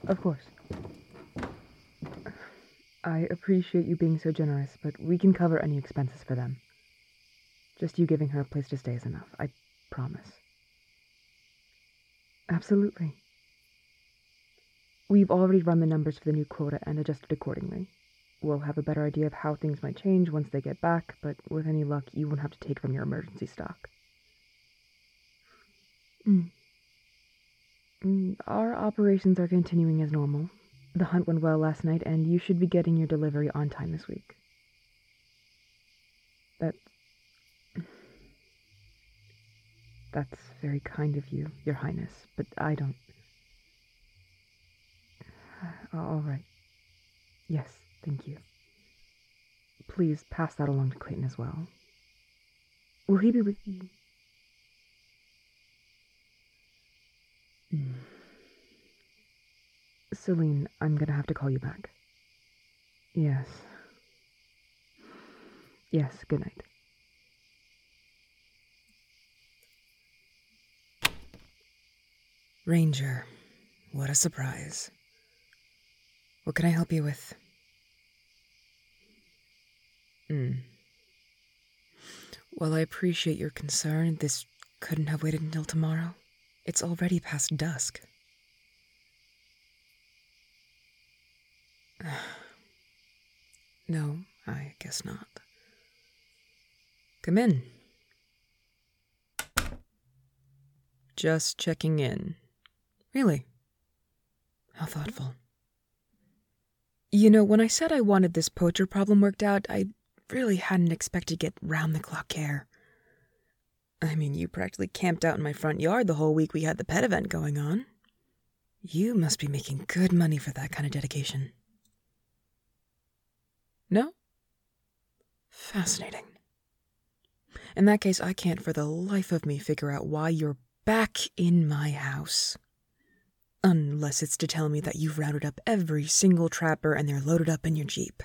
Of course. I appreciate you being so generous, but we can cover any expenses for them. Just you giving her a place to stay is enough, I promise. Absolutely. We've already run the numbers for the new quota and adjusted accordingly. We'll have a better idea of how things might change once they get back, but with any luck, you won't have to take from your emergency stock. Our operations are continuing as normal. The hunt went well last night, and you should be getting your delivery on time this week. That's very kind of you, Your Highness, but I don't... All right. Yes, thank you. Please pass that along to Clayton as well. Will he be with you? Celine, I'm gonna have to call you back. Yes. Yes, good night. Ranger, what a surprise. What can I help you with? Well, I appreciate your concern. This couldn't have waited until tomorrow. It's already past dusk. No, I guess not. Come in. Just checking in. Really? How thoughtful. You know, when I said I wanted this poacher problem worked out, I really hadn't expected to get round-the-clock care. I mean, you practically camped out in my front yard the whole week we had the pet event going on. You must be making good money for that kind of dedication. No? Fascinating. In that case, I can't for the life of me figure out why you're back in my house. Unless it's to tell me that you've rounded up every single trapper and they're loaded up in your Jeep.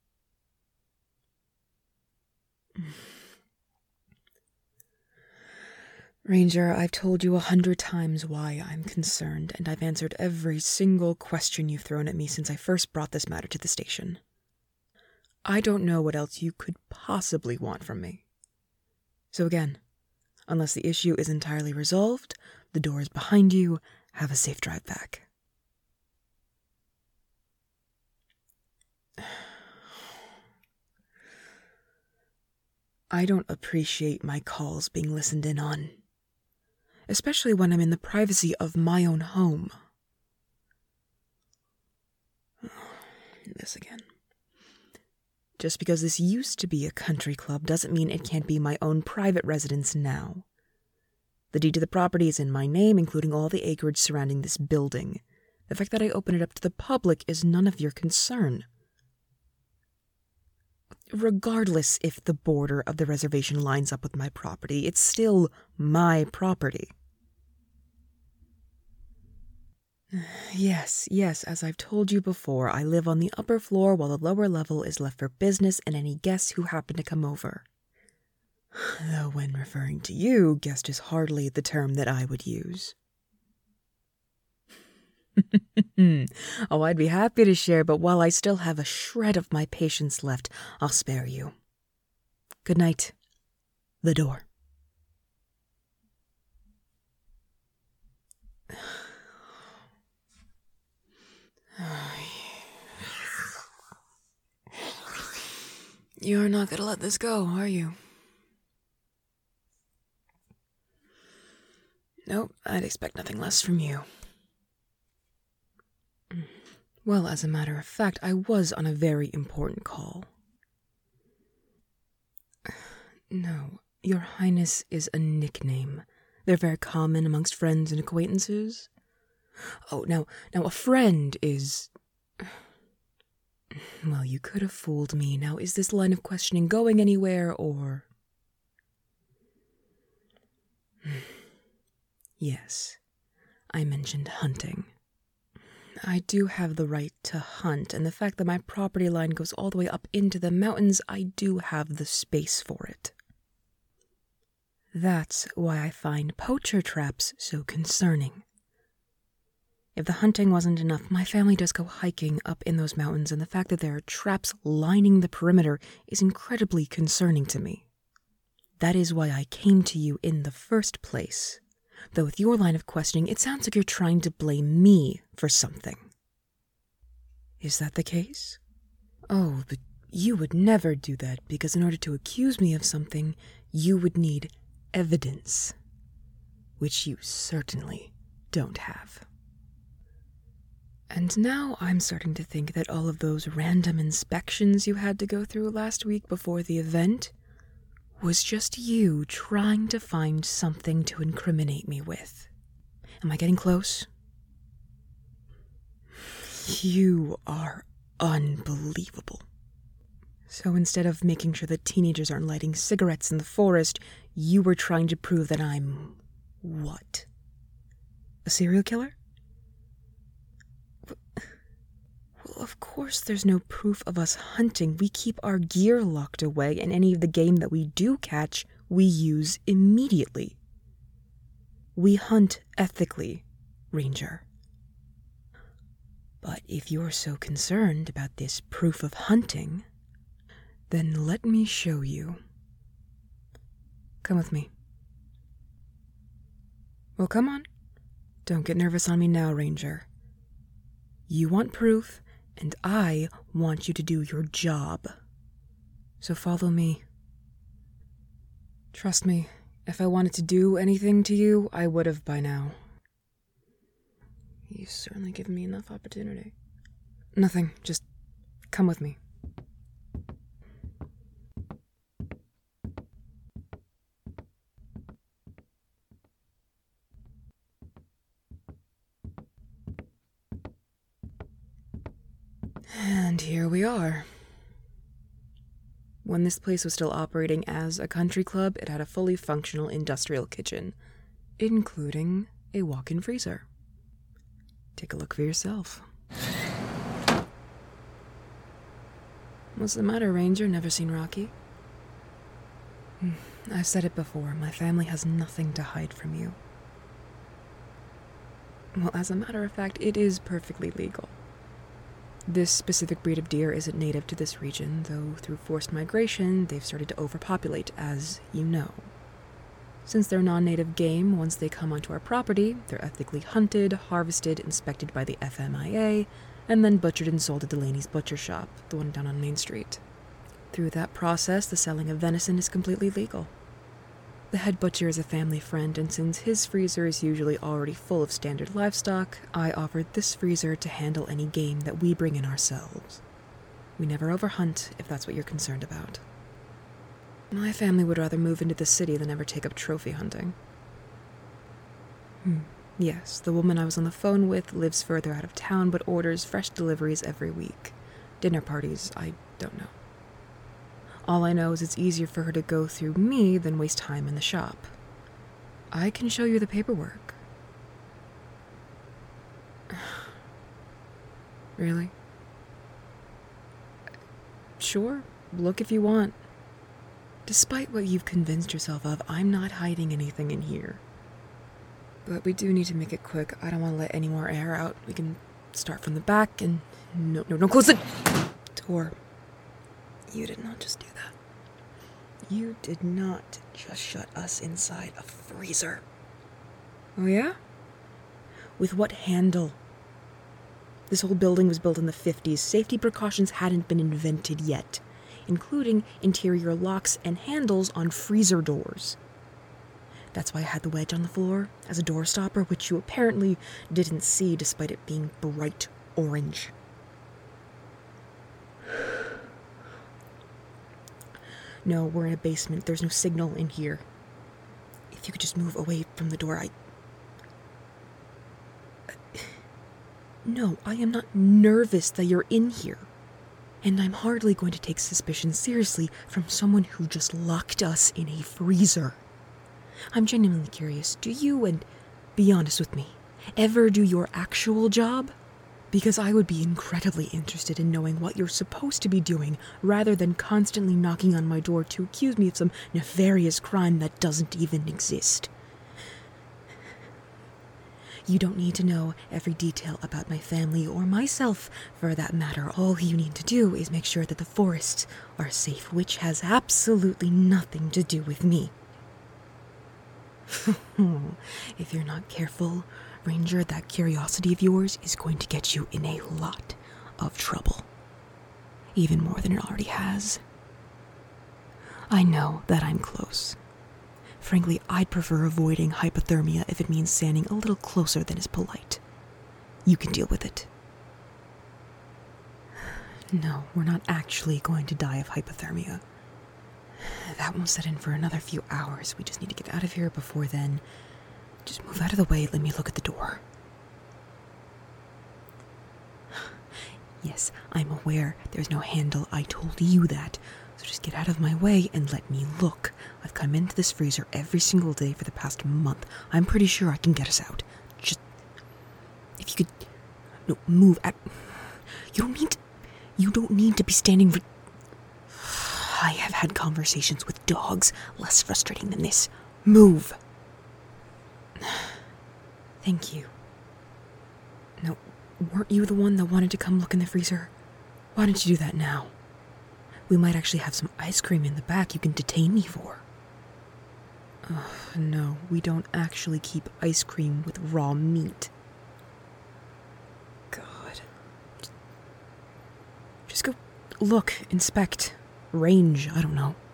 Ranger, I've told you 100 times why I'm concerned, and I've answered every single question you've thrown at me since I first brought this matter to the station. I don't know what else you could possibly want from me. So again, unless the issue is entirely resolved, the door is behind you. Have a safe drive back. I don't appreciate my calls being listened in on, especially when I'm in the privacy of my own home. This again. Just because this used to be a country club doesn't mean it can't be my own private residence now. The deed to the property is in my name, including all the acreage surrounding this building. The fact that I open it up to the public is none of your concern. Regardless if the border of the reservation lines up with my property, it's still my property. Yes, as I've told you before, I live on the upper floor while the lower level is left for business and any guests who happen to come over. Though when referring to you, guest is hardly the term that I would use. Oh, I'd be happy to share, but while I still have a shred of my patience left, I'll spare you. Good night. The door. You're not gonna let this go, are you? Nope, I'd expect nothing less from you. Well, as a matter of fact, I was on a very important call. No, Your Highness is a nickname. They're very common amongst friends and acquaintances. Oh, now a friend is... Well, you could have fooled me. Now, is this line of questioning going anywhere, or... Yes, I mentioned hunting. I do have the right to hunt, and the fact that my property line goes all the way up into the mountains, I do have the space for it. That's why I find poacher traps so concerning. If the hunting wasn't enough, my family does go hiking up in those mountains, and the fact that there are traps lining the perimeter is incredibly concerning to me. That is why I came to you in the first place. Though with your line of questioning, it sounds like you're trying to blame me for something. Is that the case? Oh, but you would never do that, because in order to accuse me of something, you would need evidence, which you certainly don't have. And now I'm starting to think that all of those random inspections you had to go through last week before the event was just you trying to find something to incriminate me with. Am I getting close? You are unbelievable. So instead of making sure that teenagers aren't lighting cigarettes in the forest, you were trying to prove that I'm... what? A serial killer? Well, of course there's no proof of us hunting. We keep our gear locked away, and any of the game that we do catch, we use immediately. We hunt ethically, Ranger. But if you're so concerned about this proof of hunting, then let me show you. Come with me. Well, come on. Don't get nervous on me now, Ranger. You want proof, and I want you to do your job. So follow me. Trust me, if I wanted to do anything to you, I would have by now. You've certainly given me enough opportunity. Nothing, just come with me. And here we are. When this place was still operating as a country club, it had a fully functional industrial kitchen, including a walk-in freezer. Take a look for yourself. What's the matter, Ranger? Never seen Rocky? I've said it before, my family has nothing to hide from you. Well, as a matter of fact, it is perfectly legal. This specific breed of deer isn't native to this region, though through forced migration, they've started to overpopulate, as you know. Since they're non-native game, once they come onto our property, they're ethically hunted, harvested, inspected by the FMIA, and then butchered and sold at Delaney's Butcher Shop, the one down on Main Street. Through that process, the selling of venison is completely legal. The head butcher is a family friend, and since his freezer is usually already full of standard livestock, I offered this freezer to handle any game that we bring in ourselves. We never overhunt, if that's what you're concerned about. My family would rather move into the city than ever take up trophy hunting. Yes, the woman I was on the phone with lives further out of town but orders fresh deliveries every week. Dinner parties, I don't know. All I know is it's easier for her to go through me than waste time in the shop. I can show you the paperwork. Really? Sure, look if you want. Despite what you've convinced yourself of, I'm not hiding anything in here. But we do need to make it quick. I don't want to let any more air out. We can start from the back and... No, don't close the door. You did not just do that. You did not just shut us inside a freezer. Oh yeah? With what handle? This whole building was built in the 50s. Safety precautions hadn't been invented yet, including interior locks and handles on freezer doors. That's why I had the wedge on the floor as a door stopper, which you apparently didn't see despite it being bright orange. No, we're in a basement. There's no signal in here. If you could just move away from the door, No, I am not nervous that you're in here. And I'm hardly going to take suspicion seriously from someone who just locked us in a freezer. I'm genuinely curious, do you, and be honest with me, ever do your actual job? Because I would be incredibly interested in knowing what you're supposed to be doing, rather than constantly knocking on my door to accuse me of some nefarious crime that doesn't even exist. You don't need to know every detail about my family or myself, for that matter. All you need to do is make sure that the forests are safe, which has absolutely nothing to do with me. If you're not careful, Ranger, that curiosity of yours is going to get you in a lot of trouble. Even more than it already has. I know that I'm close. Frankly, I'd prefer avoiding hypothermia if it means standing a little closer than is polite. You can deal with it. No, we're not actually going to die of hypothermia. That won't set in for another few hours. We just need to get out of here before then. Just move out of the way, let me look at the door. Yes, I'm aware there's no handle. I told you that. So just get out of my way and let me look. I've come into this freezer every single day for the past month. I'm pretty sure I can get us out. Just... if you could... no, move at... You don't need to be standing for... I have had conversations with dogs less frustrating than this. Move! Thank you. No, weren't you the one that wanted to come look in the freezer? Why don't you do that now? We might actually have some ice cream in the back you can detain me for. No, we don't actually keep ice cream with raw meat. God. Just go look, inspect, range, I don't know.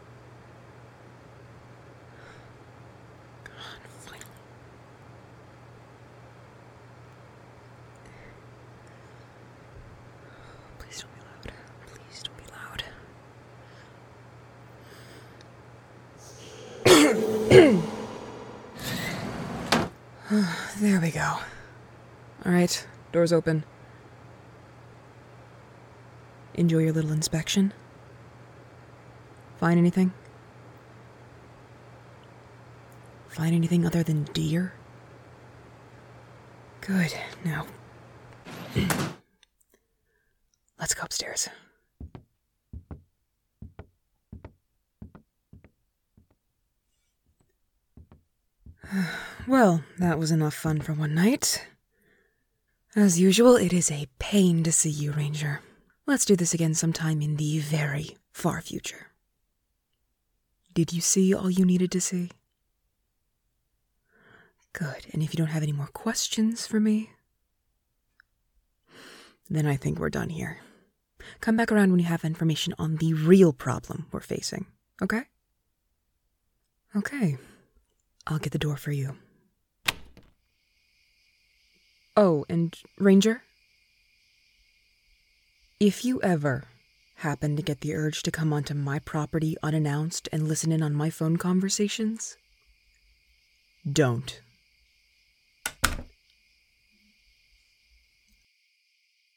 God, finally. Please don't be loud. Please don't be loud. There we go. Alright, door's open. Enjoy your little inspection. Find anything? Find anything other than deer? Good. Now, let's go upstairs. Well, that was enough fun for one night. As usual, it is a pain to see you, Ranger. Let's do this again sometime in the very far future. Did you see all you needed to see? Good, and if you don't have any more questions for me, then I think we're done here. Come back around when you have information on the real problem we're facing, okay? Okay. I'll get the door for you. Oh, and Ranger? If you ever happen to get the urge to come onto my property unannounced and listen in on my phone conversations, don't.